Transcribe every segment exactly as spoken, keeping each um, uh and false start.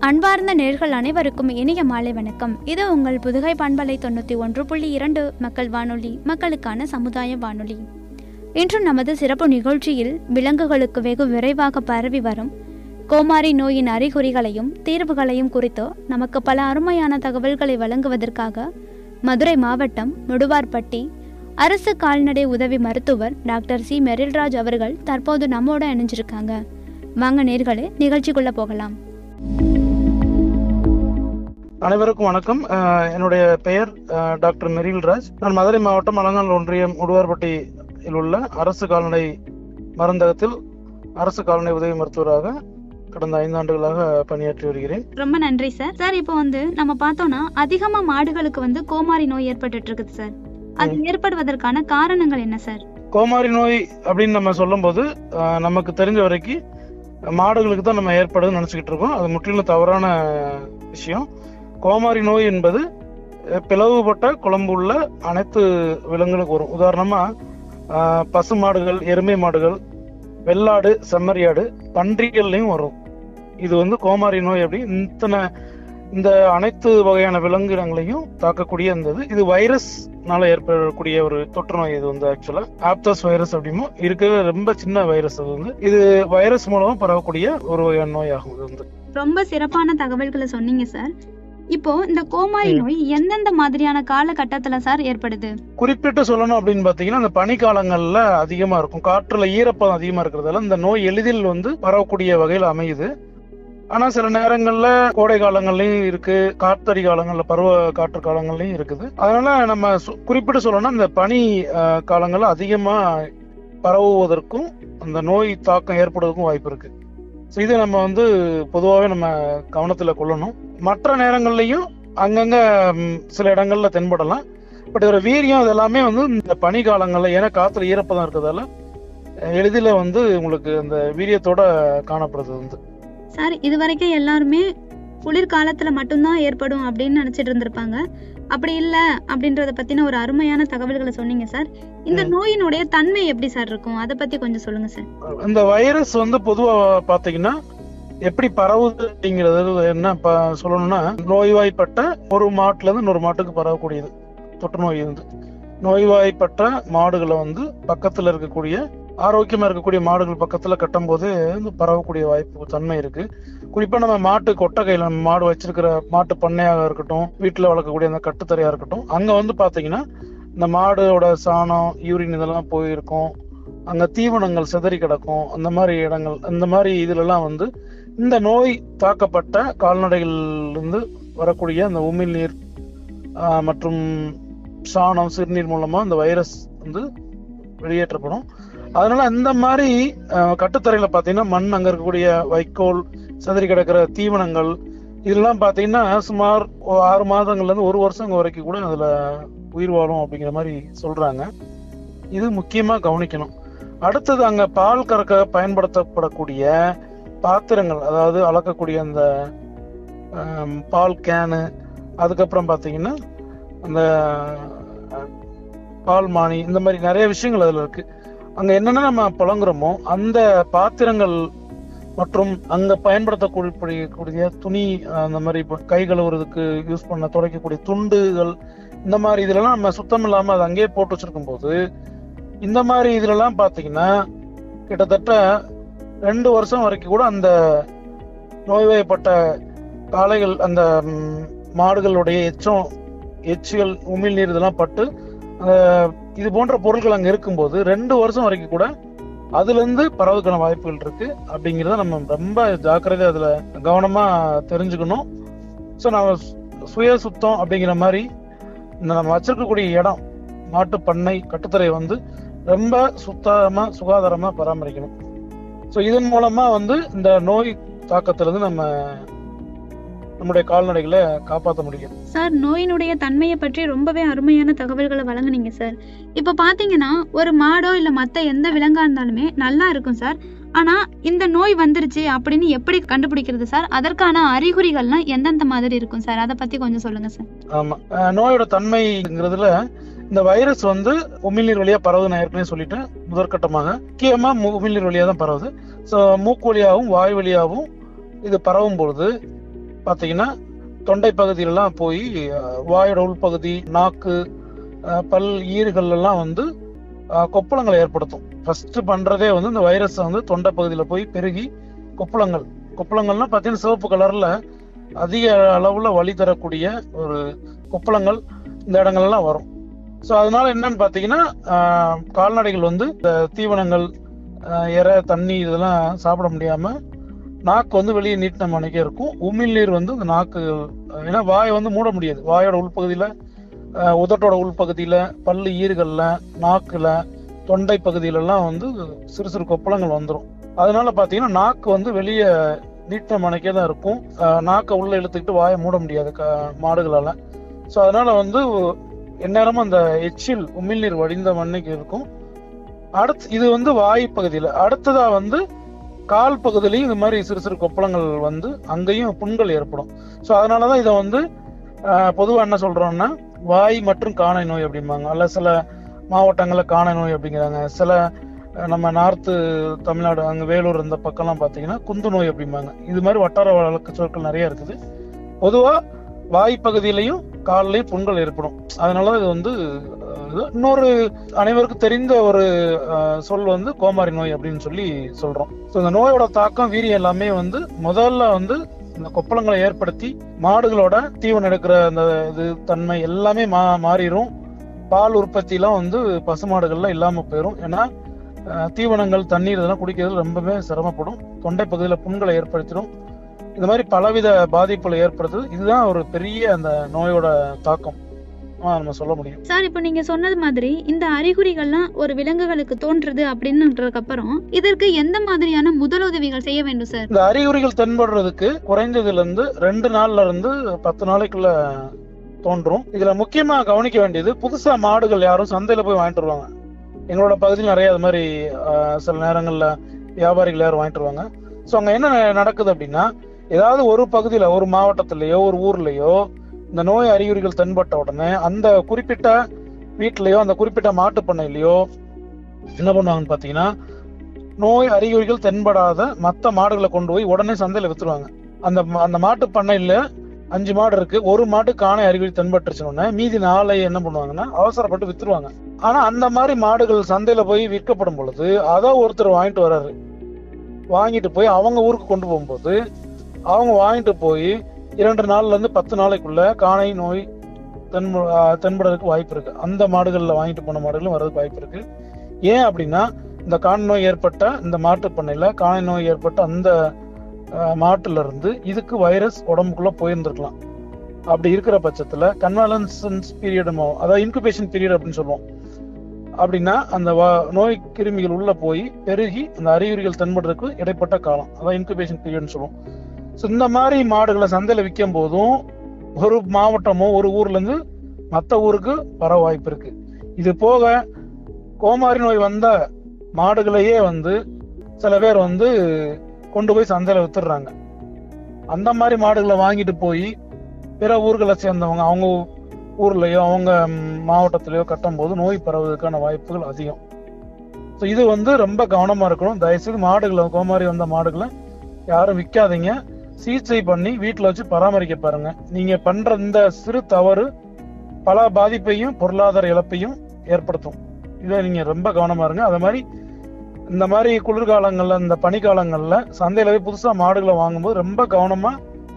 அன்பார்ந்த நேர்கள் அனைவருக்கும் இனிய மாலை வணக்கம். இது உங்கள் புதுகை பண்பலை தொண்ணூற்றி ஒன்று புள்ளி இரண்டு மக்கள் வானொலி, மக்களுக்கான சமுதாய வானொலி. இன்று நமது சிறப்பு நிகழ்ச்சியில் விலங்குகளுக்கு வெகு விரைவாக பரவி வரும் கோமாரி நோயின் அறிகுறிகளையும் தீர்வுகளையும் குறித்து நமக்கு பல அருமையான தகவல்களை வழங்குவதற்காக மதுரை மாவட்டம் முடுவார்பட்டி அரசு கால்நடை உதவி மருத்துவர் டாக்டர் சி மெரில்ராஜ் அவர்கள் தற்போது நம்மோட இணைஞ்சிருக்காங்க. வாங்க நேர்களே, நிகழ்ச்சிக்குள்ள போகலாம். அனைவருக்கும் வணக்கம். என்னுடைய பெயர் டாக்டர் மெரில்ராஜ். நான் மதுரை மாவட்டம் அலங்காநல்லூர் ஒன்றியம் முடுவார்பட்டியில் உள்ள அரசு கால்நடை மருந்தகத்தில் அரசு கால்நடை உதவி மருத்துவராக கடந்த ஐந்து ஆண்டுகளாக பணியாற்றி வருகிறேன். ரொம்ப நன்றி சார். சார், இப்போ வந்து நம்ம பார்த்தோம்னா அதிகமா மாடுகளுக்கு வந்து கோமாரி நோய் ஏற்பட்டு இருக்குது சார். அது ஏற்படுவதற்கான காரணங்கள் என்ன சார்? கோமாரி நோய் அப்படின்னு நம்ம சொல்லும் போது நமக்கு தெரிஞ்ச வரைக்கும் மாடுகளுக்கு தான் நம்ம ஏற்படுதுன்னு நினைச்சுக்கிட்டு இருக்கோம். அது முற்றிலும் தவறான விஷயம். கோமாரி நோய் என்பது பிளவுபட்ட குழம்பு உள்ள அனைத்து விலங்குகளுக்கு வரும். உதாரணமா பசு மாடுகள், எருமை மாடுகள், வெள்ளாடு, செம்மறியாடு, பன்றிகள்லையும் வரும். இது வந்து கோமாரி நோய். அப்படி இத்தனை இந்த அனைத்து வகையான விலங்கினங்களையும் தாக்கக்கூடிய இருந்தது. இது வைரஸ்னால ஏற்படக்கூடிய ஒரு தொற்று நோய். இது வந்து ஆக்சுவலா ஆப்தஸ் வைரஸ் அப்படிமோ இருக்கிற ரொம்ப சின்ன வைரஸ். அது வந்து இது வைரஸ் மூலமா பரவக்கூடிய ஒரு வகையான நோய் ஆகும். இது வந்து ரொம்ப சிறப்பான தகவல்களை சொன்னீங்க சார். இப்போ இந்த கோமாரி நோய் எந்தெந்த மாதிரியான காலகட்டத்துல சார் ஏற்படுது? குறிப்பிட்டு சொல்லணும் அப்படின்னு பாத்தீங்கன்னா, இந்த பனிக்காலங்கள்ல அதிகமா இருக்கும். காற்றுல ஈரப்பதம் அதிகமா இருக்கிறதால இந்த நோய் எளிதில் வந்து பரவக்கூடிய வகையில் அமையுது. ஆனா சில நேரங்கள்ல கோடை காலங்கள்லயும் இருக்கு, காற்றடி காலங்கள்ல, பருவ காற்று காலங்கள்லயும் இருக்குது. அதனால நம்ம குறிப்பிட்டு சொல்லணும்னா இந்த பனி காலங்கள்ல அதிகமா பரவுவதற்கும் அந்த நோய் தாக்கம் ஏற்படுவதற்கும் வாய்ப்பு இருக்கு. இது நம்ம வந்து பொதுவாகவே நம்ம கவனத்துல கொள்ளணும். மற்ற நேரங்கள்லயும் அங்கங்க சில இடங்கள்ல தென்படலாம். பட் ஒரு வீரியம் இது எல்லாமே வந்து இந்த பனி காலங்கள்ல, ஏன்னா காத்துல ஈரப்பதம் இருக்கிறதால எளிதில வந்து உங்களுக்கு அந்த வீரியத்தோட காணப்படுறது வந்து. சார், இது வரைக்கும் எல்லாருமே குளிர்காலத்துல மட்டும்தான் ஏற்படும் அப்படின்னு நினைச்சிட்டு இருந்திருப்பாங்க. அப்படி இல்ல அப்படின்றத பத்தின ஒரு அருமையான தகவல்களை சொன்னீங்க சார். இந்த நோயினுடைய தன்மை எப்படி சார் இருக்கும், அதை பத்தி கொஞ்சம் சொல்லுங்க சார். இந்த வைரஸ் வந்து பொதுவா பாத்தீங்கன்னா எப்படி பரவுது அப்படிங்கிறது என்ன சொல்லணும்னா, நோய்வாய்ப்பட்ட ஒரு மாட்டுல இருந்து இன்னொரு மாட்டுக்கு பரவக்கூடியது தொற்று நோய். வந்து நோய்வாய்ப்பட்ட மாடுகளை வந்து பக்கத்துல இருக்கக்கூடிய ஆரோக்கியமா இருக்கக்கூடிய மாடுகள் பக்கத்துல கட்டும் போது பரவக்கூடிய வாய்ப்பு தன்மை இருக்கு. குறிப்பா நம்ம மாட்டு கொட்டகையில நம்ம மாடு வச்சிருக்கிற மாட்டு பண்ணையாக இருக்கட்டும், வீட்டுல வளர்க்கக்கூடிய அந்த கட்டுத்தரையா இருக்கட்டும், அங்க வந்து பாத்தீங்கன்னா இந்த மாடோட சாணம், யூரின் இதெல்லாம் போயிருக்கும். அங்க தீவனங்கள் சிதறி கிடக்கும். அந்த மாதிரி இடங்கள், அந்த மாதிரி இதுல எல்லாம் வந்து இந்த நோய் தாக்கப்பட்ட கால்நடைகள் இருந்து வரக்கூடிய அந்த உமிழ்நீர் மற்றும் சாணம், சிறுநீர் மூலமா இந்த வைரஸ் வந்து வெளியேற்றப்படும். அதனால இந்த மாதிரி கட்டுத்தரையில பாத்தீங்கன்னா மண், அங்க இருக்கக்கூடிய வைக்கோல், சிதறி கிடக்கிற தீவனங்கள், இதெல்லாம் பாத்தீங்கன்னா சுமார் ஆறு மாதங்கள்ல இருந்து ஒரு வருஷம் வரைக்கும் கூட அதுல உயிர் வாழும் அப்படிங்கிற மாதிரி சொல்றாங்க. இது முக்கியமா கவனிக்கணும். அடுத்தது, அங்க பால் கறக்க பயன்படுத்தப்படக்கூடிய பாத்திரங்கள், அதாவது அளக்கக்கூடிய அந்த பால் கேனு, அதுக்கப்புறம் பாத்தீங்கன்னா அந்த பால் மானி, இந்த மாதிரி நிறைய விஷயங்கள் அதுல இருக்கு. அங்க என்னென்ன நம்ம புழங்குறோமோ அந்த பாத்திரங்கள் மற்றும் அங்க பயன்படுத்தக்கூடிய துணி, அந்த மாதிரி கை கழுவுறதுக்கு யூஸ் பண்ண துடைக்கக்கூடிய துண்டுகள், இந்த மாதிரி இதுலலாம் நம்ம சுத்தம் இல்லாம அதை அங்கேயே போட்டு வச்சிருக்கும் போது இந்த மாதிரி இதுலலாம் பாத்தீங்கன்னா கிட்டத்தட்ட ரெண்டு வருஷம் வரைக்கும் கூட அந்த நோய்வாய்ப்பட்ட காளைகள், அந்த மாடுகளுடைய எச்சம், எச்சிகள், உமிழ்நீர் இதெல்லாம் பட்டு இது போன்ற பொருட்கள் அங்க இருக்கும்போது ரெண்டு வருஷம் வரைக்கும் கூட அதுல இருந்து பரவுக்கான வாய்ப்புகள் இருக்கு. அப்படிங்கிறத நம்ம ரொம்ப ஜாக்கிரதையா அதுல கவனமா தெரிஞ்சுக்கணும். ஸோ நம்ம சுய சுத்தம் அப்படிங்கிற மாதிரி இந்த நம்ம வச்சிருக்கக்கூடிய இடம், மாட்டு பண்ணை, கட்டுத்தரை வந்து ரொம்ப சுத்தமா சுகாதாரமா பராமரிக்கணும். ஸோ இதன் மூலமா வந்து இந்த நோய் தாக்கத்துல இருந்து நம்ம நம்முடைய கால்நடைகளை காப்பாற்ற முடியும். சார், நோயினுடைய தன்மையை பற்றி ரொம்பவே அருமையான தகவல்களை வழங்குனீங்க சார். இப்ப பாத்தீங்கன்னா ஒரு மாடோ இல்ல மத்த எந்த விலங்கா இருந்தாலுமே நல்லா இருக்கும் சார். ஆனா இந்த நோய் வந்துருச்சு அப்படின்னு எப்படி கண்டுபிடிக்கிறது சார்? அதற்கான அறிகுறிகள்லாம் எந்தெந்த மாதிரி இருக்கும் சார்? அதை பத்தி கொஞ்சம் சொல்லுங்க சார். ஆமா, நோயோட தன்மைங்கிறதுல இந்த வைரஸ் வந்து உமிழ்நீர் வழியா பரவுது. நான் ஏற்கனவே சொல்லிட்டேன். முதற்கட்டமாக முக்கியமா உமிழ்நீர் வழியா தான் பரவுது. ஸோ மூக்கு வழியாகவும் வாய் வழியாகவும் இது பரவும் பொழுது பாத்தீங்கன்னா தொண்டை பகுதியிலலாம் போய் வாயோட உள்பகுதி, நாக்கு, பல், ஈறுகள் எல்லாம் வந்து கொப்பளங்களை ஏற்படுத்தும். ஃபர்ஸ்ட் பண்றதே வந்து இந்த வைரஸ் வந்து தொண்டை பகுதியில போய் பெருகி கொப்பளங்கள் கொப்பளங்கள்னா பாத்தீங்கன்னா சிவப்பு கலர்ல அதிக அளவுல வலி தரக்கூடிய ஒரு கொப்பளங்கள் இந்த இடங்கள்லாம் வரும். ஸோ அதனால என்னன்னு பாத்தீங்கன்னா கால்நடைகள் வந்து இந்த தீவனங்கள், இறை, தண்ணி இதெல்லாம் சாப்பிட முடியாம நாக்கு வந்து வெளியே நீட்டின மணிக்கே இருக்கும். உமிழ்நீர் வந்து இந்த நாக்கு, ஏன்னா வாயை வந்து மூட முடியாது. வாயோட உள்பகுதியில, உதட்டோட உள்பகுதியில, பல்லு, ஈறுகள்ல, நாக்குல, தொண்டை பகுதியில எல்லாம் வந்து சிறு சிறு கொப்பளங்கள் வந்துடும். அதனால பாத்தீங்கன்னா நாக்கு வந்து வெளியே நீட்டின மணிக்கே தான் இருக்கும். நாக்கை உள்ள இழுத்துக்கிட்டு வாயை மூட முடியாது மாடுகளால. ஸோ அதனால வந்து எந்நேரமும் அந்த எச்சில், உமிழ்நீர் வடிந்த மண்ணைக்கு இருக்கும். அடுத்து இது வந்து வாய் பகுதியில. அடுத்ததா வந்து கால் பகுதியிலையும் இந்த மாதிரி சிறு சிறு கொப்பளங்கள் வந்து அங்கேயும் புண்கள் ஏற்படும். ஸோ அதனாலதான் இதை வந்து பொதுவாக என்ன சொல்றோம்னா வாய் மற்றும் காணை நோய் அப்படிம்பாங்க. அல்ல சில மாவட்டங்கள்ல காணை நோய் அப்படிங்கிறாங்க. சில நம்ம நார்த்து தமிழ்நாடு, அங்க வேலூர் இந்த பக்கம்லாம் பாத்தீங்கன்னா குந்து நோய் அப்படிம்பாங்க. இது மாதிரி வட்டார வழக்கு சொற்கள் நிறைய இருக்குது. பொதுவா வாய் பகுதியிலையும் காலிலையும் புண்கள் ஏற்படும். அதனால இது வந்து இன்னொரு அனைவருக்கும் தெரிந்த ஒரு சொல் வந்து கோமாரி நோய் அப்படின்னு சொல்லி சொல்றோம். ஸோ இந்த நோயோட தாக்கம், வீரியம் எல்லாமே வந்து முதல்ல வந்து இந்த கொப்பளங்களை ஏற்படுத்தி மாடுகளோட தீவனம் எடுக்கிற அந்த இது தன்மை எல்லாமே மா மாறிடும். பால் உற்பத்தி எல்லாம் வந்து பசுமாடுகள்ல இல்லாம போயிடும். ஏன்னா தீவனங்கள், தண்ணீர் இதெல்லாம் குடிக்கிறது ரொம்பவே சிரமப்படும். தொண்டை பகுதியில புண்களை ஏற்படுத்திடும். இந்த மாதிரி பலவித பாதிப்புகளை ஏற்படுத்துது. இதுதான் ஒரு பெரிய அந்த நோயோட தாக்கம் நம்ம சொல்ல முடியும். சார், இப்போ நீங்க சொன்னது மாதிரி இந்த அறிகுறிகள்லாம் ஒரு விலங்குகளுக்கு தோன்றுது அப்படின்றதுக்கு அப்புறம் இதற்கு எந்த மாதிரியான முதலுதவிகள் செய்ய வேண்டும் சார்? இந்த அறிகுறிகள் தென்படுறதுக்கு குறைந்ததுல இருந்து ரெண்டு நாள்ல இருந்து பத்து நாளைக்குள்ள தோன்றும். இதுல முக்கியமா கவனிக்க வேண்டியது, புதுசா மாடுகள் யாரும் சந்தையில போய் வாங்கிட்டு வருவாங்க. எங்களோட பகுதியில் நிறைய அது மாதிரி சில நேரங்கள்ல வியாபாரிகள் யாரும் வாங்கிட்டு வருவாங்க. ஸோ அங்க என்ன நடக்குது அப்படின்னா, ஏதாவது ஒரு பகுதியில, ஒரு மாவட்டத்திலேயோ ஒரு ஊர்லயோ இந்த நோய் அறிகுறிகள் தென்பட்ட உடனே அந்த குறிப்பிட்ட வீட்லயோ அந்த குறிப்பிட்ட மாட்டு பண்ணையிலயோ என்ன பண்ணுவாங்கன்னு பாத்தீங்கன்னா, நோய் அறிகுறிகள் தென்படாத மற்ற மாடுகளை கொண்டு போய் உடனே சந்தையில வித்துருவாங்க. அந்த அந்த மாட்டு பண்ணையில அஞ்சு மாடு இருக்கு, ஒரு மாட்டு காணை அறிகுறி தென்பட்டுருச்சுன்னு மீதி நாளை என்ன பண்ணுவாங்கன்னா அவசரப்பட்டு வித்துருவாங்க. ஆனா அந்த மாதிரி மாடுகள் சந்தையில போய் விற்கப்படும் பொழுது அதை ஒருத்தர் வாங்கிட்டு வர்றாரு. வாங்கிட்டு போய் அவங்க ஊருக்கு கொண்டு போகும்போது அவங்க வாங்கிட்டு போய் இரண்டு நாள்ல இருந்து பத்து நாளைக்குள்ள காணை நோய் தென்ப தென்படுறதுக்கு வாய்ப்பு இருக்கு. அந்த மாடுகள்ல வாங்கிட்டு போன மாடுகளும் வர்றதுக்கு வாய்ப்பு இருக்கு. ஏன் அப்படின்னா, இந்த காணை நோய் ஏற்பட்ட இந்த மாட்டு பண்ணையில காணை நோய் ஏற்பட்ட அந்த மாட்டுல இருந்து இதுக்கு வைரஸ் உடம்புக்குள்ள போயிருந்திருக்கலாம். அப்படி இருக்கிற பட்சத்துல கன்வாலசன்ஸ் பீரியட், அதாவது இன்குபேஷன் பீரியட் அப்படின்னு சொல்லுவோம். அப்படின்னா அந்த நோய் கிருமிகள் உள்ள போய் பெருகி அந்த அறிகுறிகள் தென்படுறதுக்கு இடைப்பட்ட காலம், அதான் இன்குபேஷன் பீரியட்னு சொல்லுவோம். ஸோ இந்த மாதிரி மாடுகளை சந்தையில விற்கும் போதும் ஒரு மாவட்டமோ ஒரு ஊர்ல இருந்து மற்ற ஊருக்கு வர வாய்ப்பு இருக்கு. இது போக கோமாரி நோய் வந்த மாடுகளையே வந்து சில பேர் வந்து கொண்டு போய் சந்தையில வித்துடுறாங்க. அந்த மாதிரி மாடுகளை வாங்கிட்டு போய் பிற ஊர்களை சேர்ந்தவங்க அவங்க ஊர்லயோ அவங்க மாவட்டத்திலயோ கட்டும் போது நோய் பரவுவதற்கான வாய்ப்புகள் அதிகம். ஸோ இது வந்து ரொம்ப கவனமா இருக்கணும். தயவுசெய்து மாடுகளை, கோமாரி வந்த மாடுகளை யாரும் விற்காதீங்க. சிகிச்சை பண்ணி வீட்டுல வச்சு பராமரிக்க பாருங்க. நீங்க பண்ற இந்த சிறு தவறு பல பாதிப்பையும் பொருளாதார இழப்பையும் ஏற்படுத்தும். இதை நீங்க ரொம்ப கவனமா இருங்க. அதே மாதிரி இந்த மாதிரி குளிர்காலங்கள்ல, இந்த பனிக்காலங்கள்ல சந்தையில போய் புதுசா மாடுகளை வாங்கும்போது ரொம்ப கவனமா,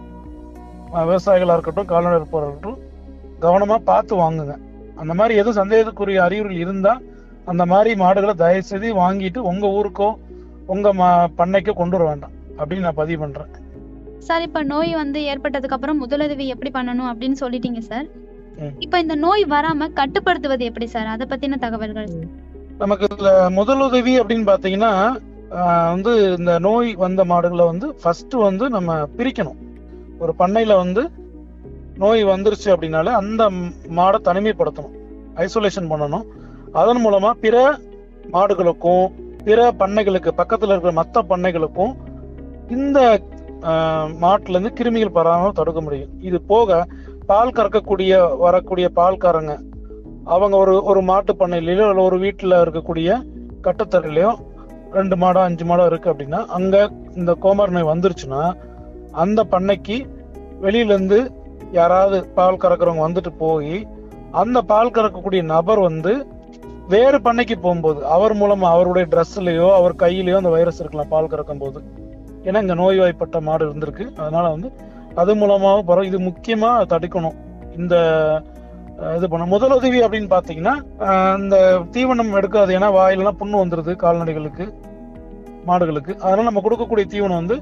விவசாயிகளா இருக்கட்டும், கால்நடை இருப்பவர்களா இருக்கட்டும், கவனமா பார்த்து வாங்குங்க. அந்த மாதிரி எதுவும் சந்தேகத்துக்குரிய அறிகுறிகள் இருந்தா அந்த மாதிரி மாடுகளை தயவு செய்து வாங்கிட்டு உங்க ஊருக்கோ உங்க பண்ணைக்கோ கொண்டு வர வேண்டாம் அப்படின்னு நான் பதிவு பண்றேன். சார், இப்ப நோய் வந்து ஏற்பட்டதுக்கு அப்புறம் முதலுதவி எப்படி பண்ணணும் அப்படின்னு சொல்லிட்டீங்க சார். இப்ப இந்த நோய் வராம கட்டுப்படுத்துவது எப்படி சார்? அதை பத்தின தகவல்கள். நமக்கு இதுல முதலுதவி அப்படின்னு பாத்தீங்கன்னா வந்து இந்த நோய் வந்த மாடுகளை வந்து ஃபர்ஸ்ட் வந்து நம்ம பிரிக்கணும். ஒரு பண்ணையில வந்து நோய் வந்துருச்சு அப்படின்னாலே அந்த மாடை தனிமைப்படுத்தணும், ஐசோலேஷன் பண்ணணும். அதன் மூலமா பிற மாடுகளுக்கும் பிற பண்ணைகளுக்கு பக்கத்துல இருக்கிற மற்ற பண்ணைகளுக்கும் இந்த மாட்டுல இருந்து கிருமிகள் பரவாம தடுக்க முடியும். இது போக பால் கறக்கக்கூடிய வரக்கூடிய பால்காரங்க அவங்க ஒரு ஒரு மாட்டு பண்ணையிலயோ இல்லை ஒரு வீட்டுல இருக்கக்கூடிய கட்டுத்தரையிலயோ ரெண்டு மாடோ அஞ்சு மாடோ இருக்கு அப்படின்னா அங்க இந்த கோமாரி நோய் வந்துருச்சுன்னா அந்த பண்ணைக்கு வெளியில இருந்து யாராவது பால் கறக்குறவங்க வந்துட்டு போய் அந்த பால் கறக்கக்கூடிய நபர் வந்து வேறு பண்ணைக்கு போகும்போது அவர் மூலமா அவருடைய ட்ரெஸ்லயோ அவர் கையிலயோ அந்த வைரஸ் இருக்கலாம் பால் கறக்கும் போது. ஏன்னா இங்க நோய்வாய்ப்பட்ட மாடு இருந்திருக்கு, அதனால வந்து அது மூலமாக பரவ இது முக்கியமா தடுக்கணும். இந்த இது பண்ண முதலுதவி அப்படின்னு பாத்தீங்கன்னா இந்த தீவனம் எடுக்காது, ஏன்னா வாயிலெல்லாம் புண்ணு வந்துருது கால்நடைகளுக்கு மாடுகளுக்கு. அதனால நம்ம கொடுக்கக்கூடிய தீவனம் வந்து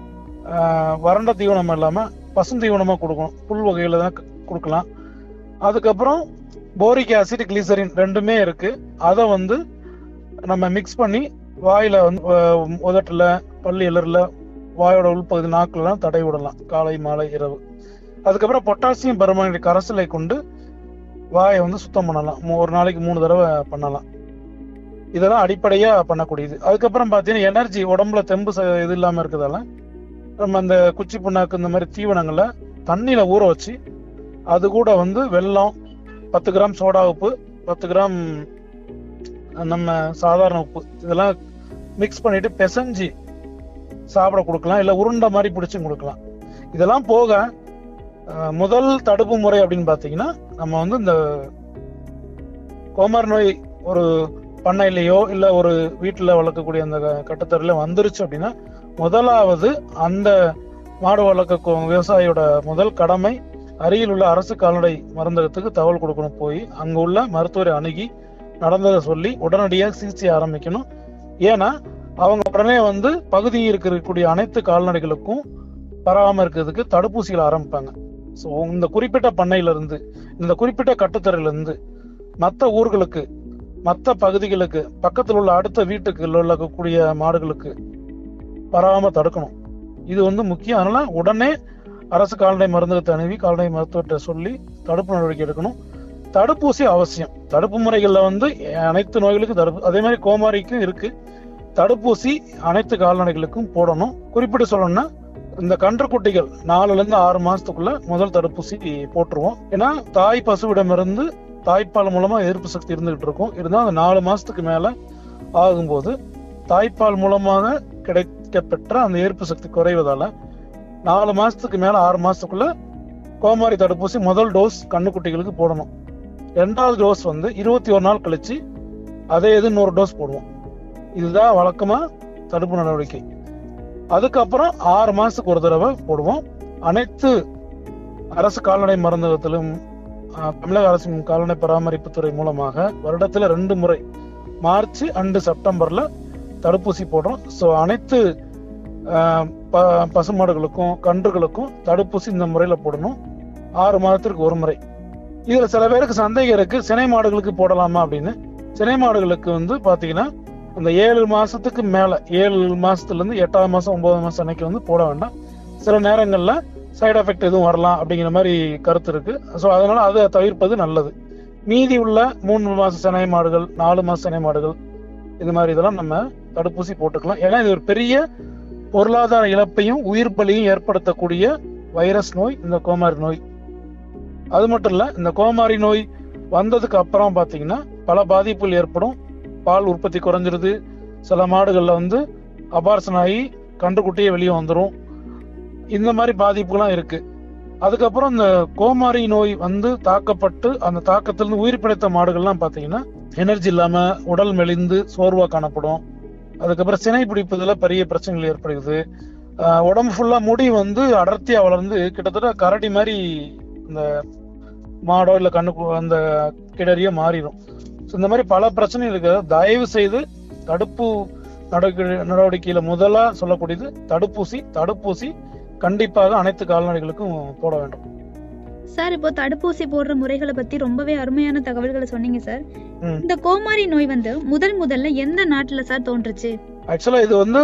வறண்ட தீவனம் இல்லாம பசுந்தீவனமா கொடுக்கணும், புல் வகையில தான் கொடுக்கலாம். அதுக்கப்புறம் போரிக் ஆசிட் கிளிசரின் ரெண்டுமே இருக்கு, அதை வந்து நம்ம மிக்ஸ் பண்ணி வாயில வந்து உதட்டுல பல்லு எலர்ல வாயோட உள்பகுதி நாக்குலாம் தடை விடலாம் காலை மாலை இரவு. அதுக்கப்புறம் பொட்டாசியம் பெர்மாங்கனேட் கரைசலை கொண்டு வாயை வந்து சுத்தம் பண்ணலாம், ஒரு நாளைக்கு மூணு தடவை பண்ணலாம். இதெல்லாம் அடிப்படையா பண்ணக்கூடியது. அதுக்கப்புறம் பாத்தீங்கன்னா எனர்ஜி உடம்புல தெம்பு இது இல்லாம இருக்கிறதால நம்ம அந்த குச்சி புண்ணாக்கு இந்த மாதிரி தீவனங்களை தண்ணியில ஊற வச்சு அது கூட வந்து வெல்லம், பத்து கிராம் சோடா உப்பு, பத்து கிராம் நம்ம சாதாரண உப்பு இதெல்லாம் மிக்ஸ் பண்ணிட்டு பிசைஞ்சு சாப்பிட கொடுக்கலாம், இல்ல உருண்டை மாதிரி பிடிச்சும் கொடுக்கலாம். இதெல்லாம் போக முதல் தடுப்பு முறை அப்படின்னு பாத்தீங்கன்னா நம்ம வந்து இந்த கோமாரி நோய் ஒரு பண்ணையிலையோ இல்ல ஒரு வீட்டுல வளர்க்கக்கூடிய அந்த கட்டுத்தரையில வந்துருச்சு அப்படின்னா முதலாவது அந்த மாடு வளர்க்க விவசாயியோட முதல் கடமை அருகில் உள்ள அரசு கால்நடை மருந்தகத்துக்கு தகவல் கொடுக்கணும், போய் அங்க உள்ள மருத்துவரை அணுகி நடந்ததை சொல்லி உடனடியாக சிகிச்சை ஆரம்பிக்கணும். ஏன்னா அவங்க உடனே வந்து பகுதியில் இருக்கக்கூடிய அனைத்து கால்நடைகளுக்கும் பரவாம இருக்கிறதுக்கு தடுப்பூசிகளை ஆரம்பிப்பாங்க. ஸோ இந்த குறிப்பிட்ட பண்ணையில இருந்து இந்த குறிப்பிட்ட கட்டுத்தரையில இருந்து மற்ற ஊர்களுக்கு மற்ற பகுதிகளுக்கு பக்கத்தில் உள்ள அடுத்த வீட்டுக்கு உள்ளக்கூடிய மாடுகளுக்கு பரவாம தடுக்கணும். இது வந்து முக்கியம். அதனால உடனே அரசு கால்நடை மருந்தகத்தை அணுகி கால்நடை மருத்துவத்தை சொல்லி தடுப்பு நடவடிக்கை எடுக்கணும். தடுப்பூசி அவசியம். தடுப்பு முறைகள்ல வந்து அனைத்து நோய்களுக்கும் தடுப்பு, அதே மாதிரி கோமாரிக்கும் இருக்கு தடுப்பூசி, அனைத்து கால்நடைகளுக்கும் போடணும். குறிப்பிட்டு சொல்லணும்னா இந்த கன்றுக்குட்டிகள் நாலுல இருந்து ஆறு மாசத்துக்குள்ள முதல் தடுப்பூசி போட்டுருவோம். ஏன்னா தாய் பசுவிடமிருந்து தாய்ப்பால் மூலமா எதிர்ப்பு சக்தி இருந்துகிட்டு இருக்கும். இருந்தால் அந்த நாலு மாசத்துக்கு மேல ஆகும்போது தாய்ப்பால் மூலமாக கிடைக்கப்பெற்ற அந்த எதிர்ப்பு சக்தி குறைவதால நாலு மாசத்துக்கு மேல ஆறு மாசத்துக்குள்ள கோமாரி தடுப்பூசி முதல் டோஸ் கண்ணுக்குட்டிகளுக்கு போடணும். ரெண்டாவது டோஸ் வந்து இருபத்தி ஒரு நாள் கழிச்சு அதே இது இன்னொரு டோஸ் போடுவோம். இதுதான் வழக்கமா தடுப்பு நடவடிக்கை. அதுக்கப்புறம் ஆறு மாசத்துக்கு ஒரு தடவை போடுவோம். அனைத்து அரசு கால்நடை மருந்தகத்திலும் தமிழக அரசின் கால்நடை பராமரிப்பு துறை மூலமாக வருடத்துல ரெண்டு முறை மார்ச் அண்டு செப்டம்பர்ல தடுப்பூசி போடுறோம். ஸோ அனைத்து பசுமாடுகளுக்கும் கன்றுகளுக்கும் தடுப்பூசி இந்த முறையில போடணும், ஆறு மாதத்திற்கு ஒரு முறை. இதுல சில பேருக்கு சந்தேகம் இருக்கு, சினை மாடுகளுக்கு போடலாமா அப்படின்னு. சினை மாடுகளுக்கு வந்து பாத்தீங்கன்னா அந்த ஏழு மாசத்துக்கு மேல ஏழு மாசத்துல இருந்து எட்டாவது மாசம் ஒன்பது மாசம் அன்னைக்கு வந்து போட வேண்டாம். சில நேரங்கள்ல சைடு எஃபெக்ட் எதுவும் வரலாம் அப்படிங்கிற மாதிரி கருத்து இருக்கு. ஸோ அதனால அதை தவிர்ப்பது நல்லது. மீதி உள்ள மூணு மாச சினை மாடுகள், நாலு மாச சினை மாடுகள், இது மாதிரி இதெல்லாம் நம்ம தடுப்பூசி போட்டுக்கலாம். ஏன்னா இது ஒரு பெரிய பொருளாதார இழப்பையும் உயிர் பலியும் ஏற்படுத்தக்கூடிய வைரஸ் நோய் இந்த கோமாரி நோய். அது மட்டும் இல்ல, இந்த கோமாரி நோய் வந்ததுக்கு அப்புறம் பாத்தீங்கன்னா பல பாதிப்புகள் ஏற்படும். பால் உற்பத்தி குறைஞ்சிருது, சில மாடுகள்ல வந்து அபார்ஷன் ஆகி கன்றுக்குட்டியே வெளியே வந்துடும். இந்த மாதிரி பாதிப்புகள்லாம் இருக்கு. அதுக்கப்புறம் இந்த கோமாரி நோய் வந்து தாக்கப்பட்டு அந்த தாக்கத்திலிருந்து உயிர் பிழைத்த மாடுகள்லாம் பாத்தீங்கன்னா எனர்ஜி இல்லாம உடல் மெலிந்து சோர்வா காணப்படும். அதுக்கப்புறம் சினை பிடிப்பதுல பெரிய பிரச்சனைகள் ஏற்படுகிறது. உடம்பு ஃபுல்லா முடி வந்து அடர்த்தியா வளர்ந்து கிட்டத்தட்ட கரடி மாதிரி இந்த மாடோ இல்ல கண்ணு அந்த கிடறியோ மாறிடும். இந்த மாதிரி பல பிரச்சனைகள் இருக்கு. தயவு செய்து தடுப்பு நடவடிக்கையில முதலா சொல்லக்கூடியது தடுப்பூசி. தடுப்பூசி கண்டிப்பாக அனைத்து கால்நடைகளுக்கும் போட வேண்டும். சார், இப்போ தடுப்பூசி போடுற முறைகளை பத்தி ரொம்பவே அருமையான தகவல்களை சொன்னீங்க சார். இந்த கோமாரி நோய் வந்து முதல் முதல்ல எந்த நாட்டுல சார் தோன்றுச்சு? ஆக்சுவலா இது வந்து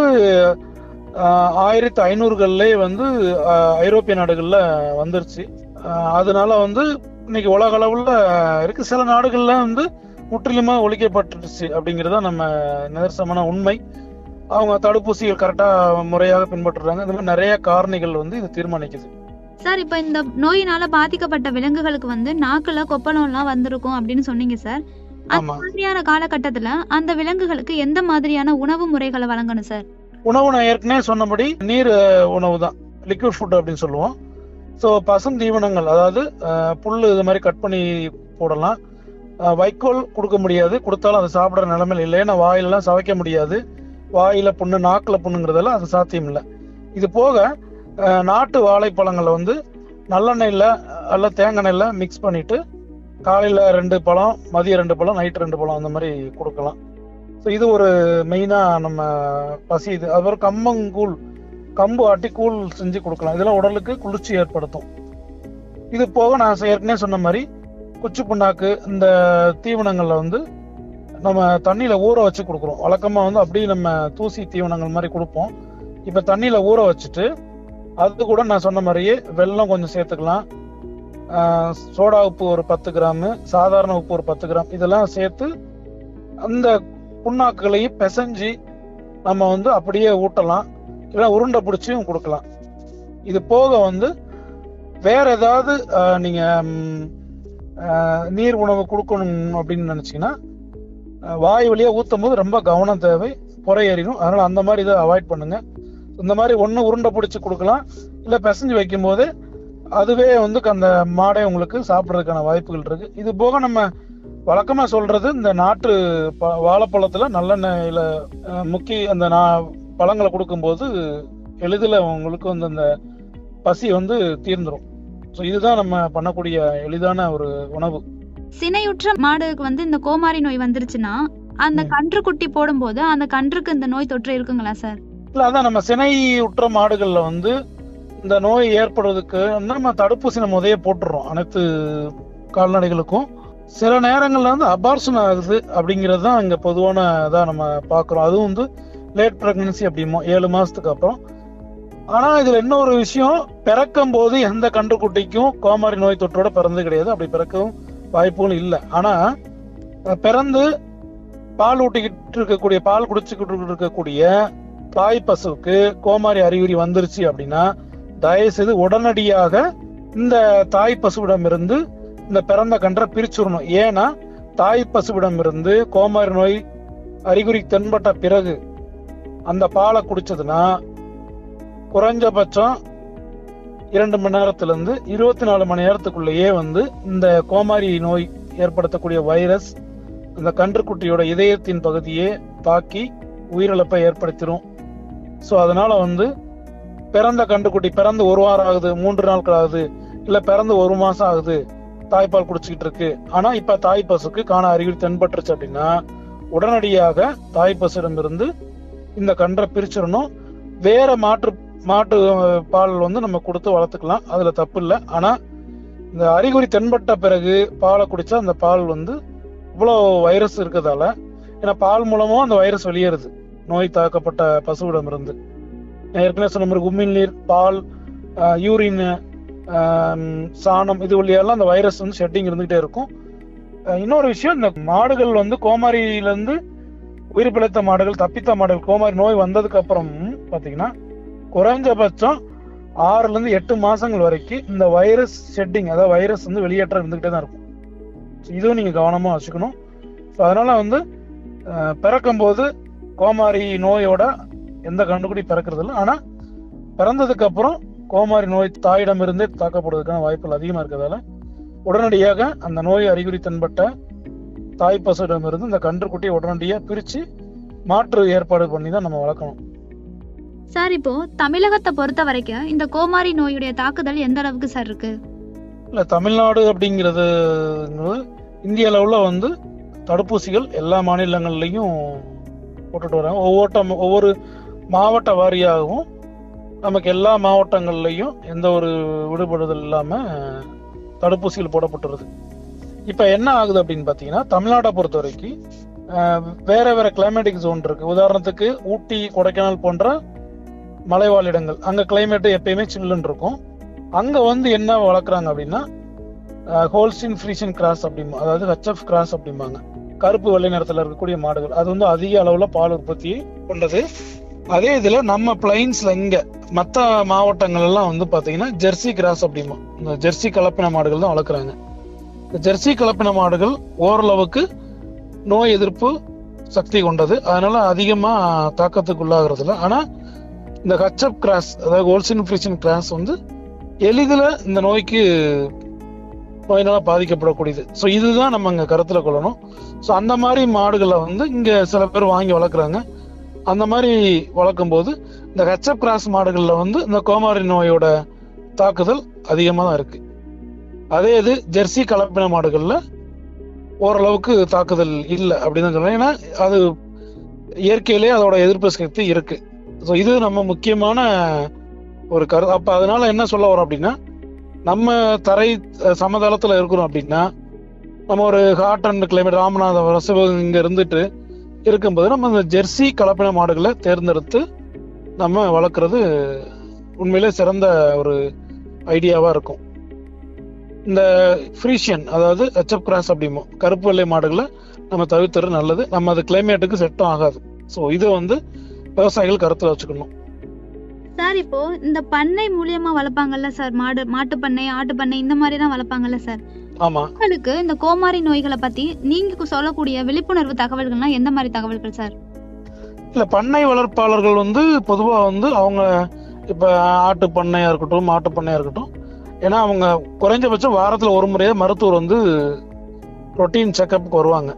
ஆயிரத்தி ஐநூறுகள்லயே வந்து ஐரோப்பிய நாடுகள்ல வந்துருச்சு. அதனால வந்து இன்னைக்கு உலக அளவுல இருக்கு. சில நாடுகள்ல வந்து முற்றிலுமா ஒழிக்கப்பட்டுருச்சு அப்படிங்கறத நம்ம நிதர்சனமான உண்மை. அவங்க தடுப்பூசிகள் கரெக்டா முறையாக பின்பற்றுறாங்க. இந்த மாதிரி நிறைய காரணிகள் வந்து இது தீர்மானிக்குது. சார், இப்ப இந்த நோயினால பாதிக்கப்பட்ட விலங்குகளுக்கு வந்து நாக்குல கொப்பளம் எல்லாம் வந்திருக்கும் அப்படின்னு சொன்னீங்க சார். அந்த மாதிரியான காலகட்டத்துல அந்த விலங்குகளுக்கு எந்த மாதிரியான உணவு முறைகளை வழங்கணும் சார்? உணவு நான் ஏற்கனவே சொன்னபடி நீர் உணவு தான், லிக்விட் ஃபுட் அப்படின்னு சொல்லுவோம். ஸோ பசும் தீவனங்கள், அதாவது அஹ், புல்லு இது மாதிரி கட் பண்ணி போடலாம். அஹ், வைக்கோல் கொடுக்க முடியாது, கொடுத்தாலும் அதை சாப்பிட்ற நிலைமையில் இல்லை. ஏன்னா வாயிலெல்லாம் சவைக்க முடியாது, வாயில புண்ணு நாக்குல புண்ணுங்கிறதெல்லாம் அது சாத்தியம் இல்லை. இது போக அஹ், நாட்டு வாழைப்பழங்களை வந்து நல்லெண்ணெயில் அல்ல தேங்காய் எண்ணெயில் மிக்ஸ் பண்ணிட்டு காலையில் ரெண்டு பழம், மதியம் ரெண்டு பழம், நைட்டு ரெண்டு பழம் அந்த மாதிரி கொடுக்கலாம். ஸோ இது ஒரு மெயினாக நம்ம பசி. இது அப்புறம் கம்பங்கூழ், கம்பு ஆட்டி கூழ் செஞ்சு கொடுக்கலாம். இதெல்லாம் உடலுக்கு குளிர்ச்சி ஏற்படுத்தும். இது போக நான் ஏற்கனவே சொன்ன மாதிரி குச்சி புண்ணாக்கு, இந்த தீவனங்களில் வந்து நம்ம தண்ணியில் ஊற வச்சு கொடுக்குறோம். வழக்கமாக வந்து அப்படியே நம்ம தூசி தீவனங்கள் மாதிரி கொடுப்போம். இப்போ தண்ணியில் ஊற வச்சுட்டு அது கூட நான் சொன்ன மாதிரியே வெல்லம் கொஞ்சம் சேர்த்துக்கலாம், ஆஹ் சோடா உப்பு ஒரு பத்து கிராமு, சாதாரண உப்பு ஒரு பத்து கிராம், இதெல்லாம் சேர்த்து அந்த புண்ணாக்குகளையும் பிசைஞ்சு நம்ம வந்து அப்படியே ஊட்டலாம், இல்லை உருண்டை பிடிச்சியும் கொடுக்கலாம். இது போக வந்து வேற ஏதாவது ஆஹ் நீங்க ம், ஆஹ் நீர் உணவு கொடுக்கணும் அப்படின்னு நினைச்சீங்கன்னா ஆஹ் வாய் வழியா ஊத்தும் போது ரொம்ப கவனம் தேவை, புறை ஏறிடும். அதனால அந்த மாதிரி இதை அவாய்ட் பண்ணுங்க. இந்த மாதிரி ஒன்று உருண்டை பிடிச்சி கொடுக்கலாம், இல்லை பிசைஞ்சு வைக்கும் போது அதுவே வந்து அந்த மாடை உங்களுக்கு சாப்பிட்றதுக்கான வாய்ப்புகள் இருக்கு. இது போக நம்ம வழக்கமா சொல்றது இந்த நாட்டு ப- வாழைப்பழத்துல நல்லெண்ணெயில அஹ், முக்கி அந்த நா- பழங்களை கொடுக்கும்போது எளிதில் உங்களுக்கு வந்து அந்த பசி வந்து தீர்ந்துடும். ஸோ இதுதான் நம்ம பண்ணக்கூடிய எளிதான ஒரு உணவு. சினையுற்ற மாடுக்கு வந்து இந்த கோமாரி நோய் வந்துருச்சுன்னா அந்த ம். கன்று குட்டி போடும்போது அந்த கன்றுக்கு இந்த நோய் தொற்று இருக்குங்களா சார்? இல்ல, அதான் நம்ம சினை உற்ற மாடுகள்ல வந்து இந்த நோய் ஏற்படுறதுக்கு நம்ம தடுப்பூசி நம்ம உதய போட்டுடுறோம் அனைத்து கால்நடைகளுக்கும். சில நேரங்கள்ல வந்து அபார்ஷன் ஆகுது அப்படிங்கிறது தான் இங்க பொதுவான இதாக நம்ம பார்க்குறோம். அதுவும் வந்து லேட் பிரெக்னன்சி அப்படிமோ ஏழு மாசத்துக்கு அப்புறம். ஆனா இதுல இன்னொரு விஷயம், பிறக்கும் போது எந்த கன்றுக்குட்டிக்கும் கோமாரி நோய் தொற்றோட பிறந்து கிடையாது, அப்படி பிறக்கவும் வாய்ப்புகள் இல்லை. ஆனா அஹ், பிறந்து பால் ஊட்டிக்கிட்டு இருக்கக்கூடிய பால் குடிச்சுக்கிட்டு இருக்கக்கூடிய தாய் பசுவுக்கு கோமாரி அறிகுறி வந்துருச்சு அப்படின்னா தயவு செய்து உடனடியாக இந்த தாய் பசுவிடம் இருந்து இந்த பிறந்த கன்றை பிரிச்சுடணும். ஏன்னா தாய் பசுவிடம் இருந்து கோமாரி நோய் அறிகுறி தென்பட்ட பிறகு அந்த பாலை குடிச்சதுன்னா குறைஞ்சபட்சம் இரண்டு மணி நேரத்துல இருந்து இருபத்தி நாலு மணி நேரத்துக்குள்ளேயே வந்து இந்த கோமாரி நோய் ஏற்படுத்தக்கூடிய வைரஸ் அந்த கன்றுக்குட்டியோட இதயத்தின் பகுதியே தாக்கி உயிரிழப்பை ஏற்படுத்திடும். ஸோ அதனால வந்து பிறந்த கன்றுக்குட்டி பிறந்து ஒரு வாரம் ஆகுது, மூன்று நாட்கள் ஆகுது, இல்ல பிறந்து ஒரு மாசம் ஆகுது, தாய்ப்பால் குடிச்சுக்கிட்டு இருக்கு, ஆனா இப்ப தாய் பசுக்கு காண அறிகுறி தென்பட்டுருச்சு அப்படின்னா உடனடியாக தாய் பசுடம் இருந்து இந்த கன்றை பிரிச்சிடணும். வேற மாற்று மாட்டு பால் வந்து நம்ம கொடுத்து வளர்த்துக்கலாம், அதுல தப்பு இல்லை. ஆனா இந்த அறிகுறி தென்பட்ட பிறகு பாலை குடிச்சா அந்த பால் வந்து இவ்வளோ வைரஸ் இருக்கிறதால, ஏன்னா பால் மூலமும் அந்த வைரஸ் வெளியேறுது நோய் தாக்கப்பட்ட பசுவிடம் இருந்து. ஏற்கனவே சொன்ன மாதிரி உமிழ்நீர், பால், யூரின், சாணம், இது வழியெல்லாம் அந்த வைரஸ் வந்து ஷெட்டிங் இருந்துகிட்டே இருக்கும். இன்னொரு விஷயம், இந்த மாடுகள் வந்து கோமாரியில இருந்து உயிர் பிழைத்த மாடுகள், தப்பித்த மாடுகள் கோமாரி நோய் வந்ததுக்கு அப்புறம் பாத்தீங்கன்னா குறைஞ்சபட்சம் ஆறுல இருந்து எட்டு மாசங்கள் வரைக்கும் இந்த வைரஸ் ஷெட்டிங், அதாவது வைரஸ் வந்து வெளியேற்றம் இருந்துகிட்டே தான் இருக்கும். இதுவும் நீங்க கவனமா வச்சுக்கணும். அதனால வந்து பிறக்கும் போது கோமாரி நோயோட எந்த கண்டுபிடி பிறக்கிறது இல்லை. ஆனா பிறந்ததுக்கு அப்புறம் கோமாரி நோய் தாயிடம் இருந்தே தாக்கப்படுவதற்கான வாய்ப்புகள் அதிகமா இருக்கிறதால உடனடியாக அந்த நோய் அறிகுறி தென்பட்ட தாய் பசுவிடம் இருந்து இந்த கன்றுக்குட்டியை உடனடியா பிரிச்சு மாற்று ஏற்பாடு பண்ணி தான் நம்ம வளர்க்கணும். சார், இப்போ தமிழகத்தை பொறுத்த வரைக்கும் இந்த கோமாரி நோயுடைய தாக்குதல் எந்த அளவுக்கு சார் இருக்கு? இல்ல, தமிழ்நாடு அப்படிங்கிறது இந்திய அளவுல வந்து தடுப்பூசிகள் எல்லா மாநிலங்கள்லயும் போட்டுட்டு வராங்க. ஒவ்வொரு ஒவ்வொரு மாவட்ட வாரியாகவும் நமக்கு எல்லா மாவட்டங்கள்லயும் எந்த ஒரு விடுபடுதல் இல்லாம தடுப்பூசிகள் போடப்பட்டுருது. இப்ப என்ன ஆகுது அப்படின்னு பாத்தீங்கன்னா, தமிழ்நாட்டை பொறுத்த வரைக்கும் வேற வேற கிளைமேட்டிக் ஜோன் இருக்கு. உதாரணத்துக்கு ஊட்டி, கொடைக்கானல் போன்ற மலைவாழ் இடங்கள், அங்க கிளைமேட் எப்பயுமே சில்லுன்னு இருக்கும். அங்க வந்து என்ன வளர்க்குறாங்க அப்படின்னா ஹோல்ஸ்டீன் ஃப்ரீசியன் கிராஸ் அப்படிமா, அதாவது ஹெச்எஃப் கிராஸ் அப்படிம்பாங்க, கருப்பு வெள்ளை நிறத்துல இருக்கக்கூடிய மாடுகள். அது வந்து அதிக அளவுல பால் உற்பத்தியை கொண்டது. அதே இதுல நம்ம பிளைன்ஸ்ல இங்க மற்ற மாவட்டங்கள் எல்லாம் வந்து பாத்தீங்கன்னா ஜெர்சி கிராஸ் அப்படிமா, இந்த ஜெர்சி கலப்பின மாடுகள் தான் வளர்க்குறாங்க. இந்த ஜெர்சி கலப்பின மாடுகள் ஓரளவுக்கு நோய் எதிர்ப்பு சக்தி கொண்டது, அதனால அதிகமா தாக்கத்துக்கு உள்ளாகிறது இல்லை. ஆனா இந்த ஹெச்எஃப் கிராஸ், அதாவது ஹோல்ஸ்டீன் ஃப்ரீசியன் கிராஸ் வந்து எளிதில் இந்த நோய்க்கு நோயினால பாதிக்கப்படக்கூடியது. ஸோ இதுதான் நம்ம இங்கே கருத்தில் கொள்ளணும். ஸோ அந்த மாதிரி மாடுகளை வந்து இங்கே சில பேர் வாங்கி வளர்க்குறாங்க. அந்த மாதிரி வளர்க்கும் போது இந்த ஹெச்எப் கிராஸ் மாடுகளில் வந்து இந்த கோமாரி நோயோட தாக்குதல் அதிகமாக தான் இருக்கு. அதே இது ஜெர்சி கலப்பின மாடுகளில் ஓரளவுக்கு தாக்குதல் இல்லை அப்படின்னு தான் சொல்றேன். ஏன்னா அது இயற்கையிலேயே அதோட எதிர்ப்பு சக்தி இருக்கு. ஸோ இது நம்ம முக்கியமான ஒரு கரு. அப்போ அதனால என்ன சொல்ல வரோம் அப்படின்னா, நம்ம தரை சமதளத்தில் இருக்கிறோம் அப்படின்னா, நம்ம ஒரு hot and climate Ramanathapuram Sivaganga இங்கே இருந்துட்டு இருக்கும்போது நம்ம இந்த ஜெர்சி கலப்பின மாடுகளை தேர்ந்தெடுத்து நம்ம வளர்க்குறது உண்மையிலே சிறந்த ஒரு ஐடியாவாக இருக்கும். இந்த ஃப்ரீஷியன் அதாவது ஹெச்எப் கிராஸ் அப்படிமோ கருப்பு வெள்ளை மாடுகளை நம்ம தவிர்த்துறது நல்லது. நம்ம அது கிளைமேட்டுக்கு செட்டும் ஆகாது. ஸோ இதை வந்து விவசாயிகள் கருத்தில் வச்சுக்கணும். சார் இப்போ இந்த பண்ணை மூலியமா வளர்ப்பாங்கல்ல சார், மாடு மாட்டு பண்ணை ஆட்டு பண்ணை இந்த மாதிரி தான் வளர்ப்பாங்கல்ல சார். ஆமா, மக்களுக்கு இந்த கோமாரி நோய்களை பத்தி நீங்க சொல்லக்கூடிய விழிப்புணர்வு தகவல்கள்லாம் எந்த மாதிரி தகவல்கள் சார்? இல்ல பண்ணை வளர்ப்பாளர்கள் வந்து பொதுவா வந்து அவங்க இப்ப ஆட்டு பண்ணையா இருக்கட்டும் மாட்டு பண்ணையா இருக்கட்டும், ஏன்னா அவங்க குறைஞ்சபட்சம் வாரத்துல ஒரு முறையா மருத்துவர் வந்து ரொட்டீன் செக்அப்புக்கு வருவாங்க.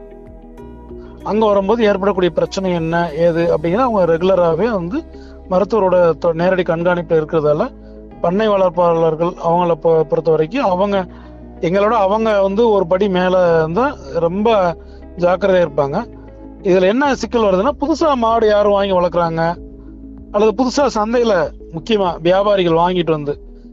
அங்க வரும்போது ஏற்படக்கூடிய பிரச்சனை என்ன ஏது அப்படிங்கிற அவங்க ரெகுலராகவே வந்து மருத்துவரோட நேரடி கண்காணிப்பு இருக்கிறதால பண்ணை வளர்ப்பாளர்கள் அவங்கள பொறுத்த வரைக்கும் அவங்க எங்களோட அவங்க வந்து ஒரு படி மேல இருந்தா ரொம்ப ஜாக்கிரதையா இருப்பாங்க. இதுல என்ன சிக்கல் வருதுன்னா, புதுசா மாடு யாரும் வாங்கி வளர்க்குறாங்க அல்லது புதுசா சந்தையில முக்கியமா வியாபாரிகள் வாங்கிட்டு வந்து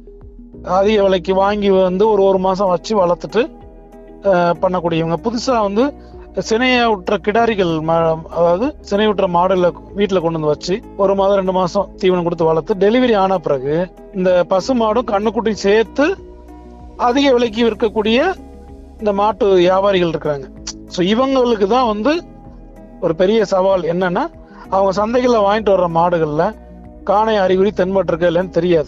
அதிக விலைக்கு வாங்கி வந்து ஒரு ஒரு மாசம் வச்சு வளர்த்துட்டு பண்ணக்கூடியவங்க, புதுசா வந்து சினைய விட்டுற கிடாரிகள், அதாவது சினை விட்டுற மாடுல வீட்டுல கொண்டு வந்து வச்சு ஒரு மாதம் ரெண்டு மாசம் தீவனம் கொடுத்து வளர்த்து டெலிவரி ஆன பிறகு இந்த பசு மாடும் கண்ணுக்குட்டி சேர்த்து அதிக விலைக்கு விற்கக்கூடிய இந்த மாட்டு வியாபாரிகள் இருக்கிறாங்க. ஸோ இவங்களுக்கு தான் வந்து ஒரு பெரிய சவால் என்னன்னா, அவங்க சந்தைகளில் வாங்கிட்டு வர்ற மாடுகள்ல காணை அறிகுறி தென்பட்டிருக்க இல்லைன்னு தெரியாது.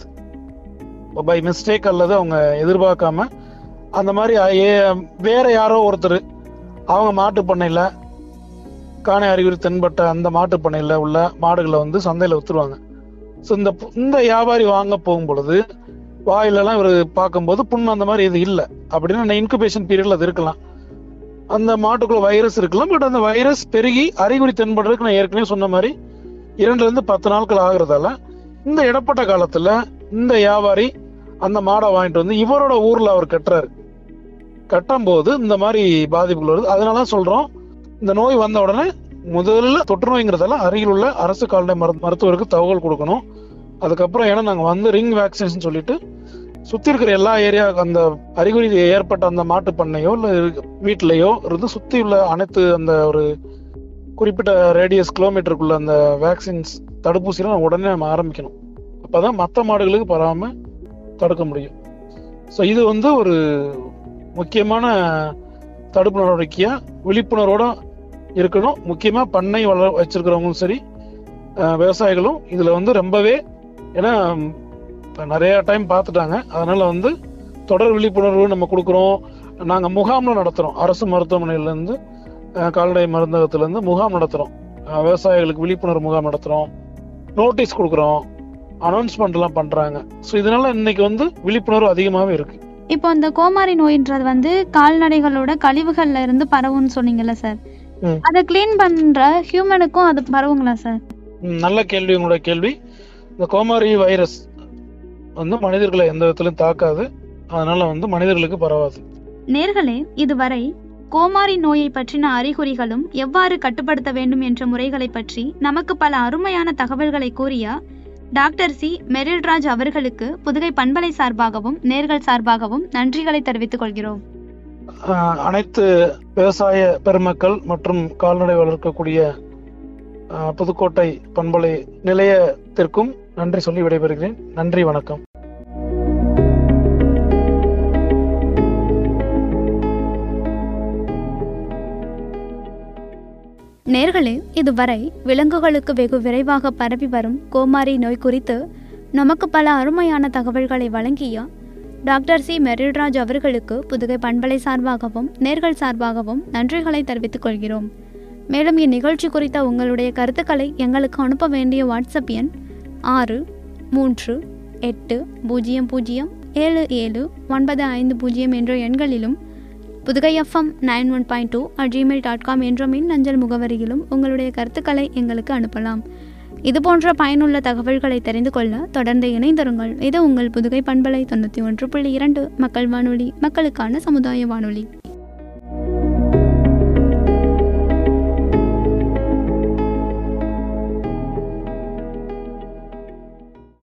பை மிஸ்டேக் அல்லது அவங்க எதிர்பார்க்காம அந்த மாதிரி வேற யாரோ ஒருத்தர் அவங்க மாட்டு பண்ணையில காணை அறிகுறி தென்பட்ட அந்த மாட்டு பண்ணையில உள்ள மாடுகளை வந்து சந்தையில வித்துருவாங்க. ஸோ இந்த இந்த வியாபாரி வாங்க போகும் பொழுது வாயிலெல்லாம் இவர் பார்க்கும்போது புண் அந்த மாதிரி இது இல்லை அப்படின்னா இன்குபேஷன் பீரியட்ல அது இருக்கலாம், அந்த மாட்டுக்குள்ள வைரஸ் இருக்கலாம். பட் அந்த வைரஸ் பெருகி அறிகுறி தென்படுறதுக்கு நான் ஏற்கனவே சொன்ன மாதிரி இரண்டுல இருந்து பத்து நாட்கள் ஆகுறதால இந்த இடப்பட்ட காலத்துல இந்த வியாபாரி அந்த மாடை வாங்கிட்டு வந்து இவரோட ஊர்ல அவர் கட்டுறாரு. கட்டும் போது இந்த மாதிரி பாதிப்புகள் வருது. அதனால சொல்றோம், இந்த நோய் வந்த உடனே முதல்ல தொற்று நோய்ங்கிறதால அருகில் உள்ள அரசு கால்நடை மருத்துவருக்கு தகவல் கொடுக்கணும். அதுக்கப்புறம் ஏன்னா நாங்க வந்து ரிங் வேக்சினேஷன் சொல்லிட்டு சுத்தி இருக்கிற எல்லா ஏரியா அந்த அறிகுறி ஏற்பட்ட அந்த மாட்டு பண்ணையோ இல்ல வீட்டிலையோ இருந்து சுத்தி உள்ள அனைத்து அந்த ஒரு குறிப்பிட்ட ரேடியஸ் கிலோமீட்டருக்குள்ள அந்த வேக்சின்ஸ் தடுப்பூசியெல்லாம் உடனே நம்ம ஆரம்பிக்கணும். அப்பதான் மற்ற மாடுகளுக்கு பரவாம தடுக்க முடியும். ஸோ இது வந்து ஒரு முக்கியமான தடுப்பு நடவடிக்கையா விழிப்புணர்வோட இருக்கணும். முக்கியமா பண்ணை வள வச்சிருக்கிறவங்களும் சரி விவசாயிகளும் இதுல வந்து ரொம்பவே, ஏன்னா நிறைய டைம் பார்த்துட்டாங்க. அதனால வந்து தொடர் விழிப்புணர்வு நம்ம கொடுக்குறோம். நாங்க முகாம்ல நடத்துறோம், அரசு மருத்துவமனையில இருந்து கால்நடை மருந்தகத்துல இருந்து முகாம் நடத்துறோம், விவசாயிகளுக்கு விழிப்புணர்வு முகாம் நடத்துறோம், நோட்டீஸ் கொடுக்குறோம், அனௌன்ஸ்மெண்ட் எல்லாம் பண்றாங்க. ஸோ இதனால இன்னைக்கு வந்து விழிப்புணர்வு அதிகமாகவே இருக்கு. இப்போ இந்த கோமாரி நோயின்றது வந்து கால்நடைகளோட கழிவுகள்ல இருந்து பரவும்னு சொன்னீங்கல்ல சார், அதை கிளீன் பண்ற ஹியூமனுக்கும் அது பரவுங்களா சார்? நல்ல கேள்வி உங்களோட கேள்வி. இந்த கோமாரி வைரஸ் வந்து மனிதர்களை எந்த விதத்திலும் தாக்காது, அதனால வந்து மனிதர்களுக்கு பரவாது. நேர்களே, இதுவரை கோமாரி நோயை பற்றின அறிகுறிகளும் எவ்வாறு கட்டுப்படுத்த வேண்டும் என்ற முறைகளை பற்றி நமக்கு பல அருமையான தகவல்களை கூறிய டாக்டர் சி மெரில்ராஜ் அவர்களுக்கு புதுகை பண்பலை சார்பாகவும் நேர்கள் சார்பாகவும் நன்றிகளை தெரிவித்துக் கொள்கிறோம். அனைத்து விவசாய பெருமக்கள் மற்றும் கால்நடை வளர்க்கக்கூடிய புதுக்கோட்டை பண்பலை நிலையத்திற்கும் நன்றி சொல்லி விடைபெறுகிறேன். நன்றி, வணக்கம். நேர்களே, இதுவரை விலங்குகளுக்கு வெகு விரைவாக பரவி வரும் கோமாரி நோய் குறித்து நமக்கு பல அருமையான தகவல்களை வழங்கிய டாக்டர் சி மெரில்ராஜ் அவர்களுக்கு புதுகை பண்பலை சார்பாகவும் நேர்கள் சார்பாகவும் நன்றிகளை தெரிவித்துக் கொள்கிறோம். மேலும் இந்நிகழ்ச்சி குறித்த உங்களுடைய கருத்துக்களை எங்களுக்கு அனுப்ப வேண்டிய வாட்ஸ்அப் எண் ஆறு மூன்று எட்டு பூஜ்ஜியம் பூஜ்ஜியம் ஏழு ஏழு ஒன்பது ஐந்து பூஜ்ஜியம் என்ற எண்களிலும் Pudukai FM nine one point two at Gmail dot com என்ற மின் அஞ்சல் முகவரியிலும் உங்களுடைய கருத்துக்களை எங்களுக்கு அனுப்பலாம். இதுபோன்ற பயனுள்ள தகவல்களை தெரிந்து கொள்ள தொடர்ந்து இணைந்திருங்கள். இது உங்கள் புதுகை பண்பலை தொண்ணூற்றி ஒன்று புள்ளி இரண்டு மக்கள் வானொலி, மக்களுக்கான சமுதாய வானொலி.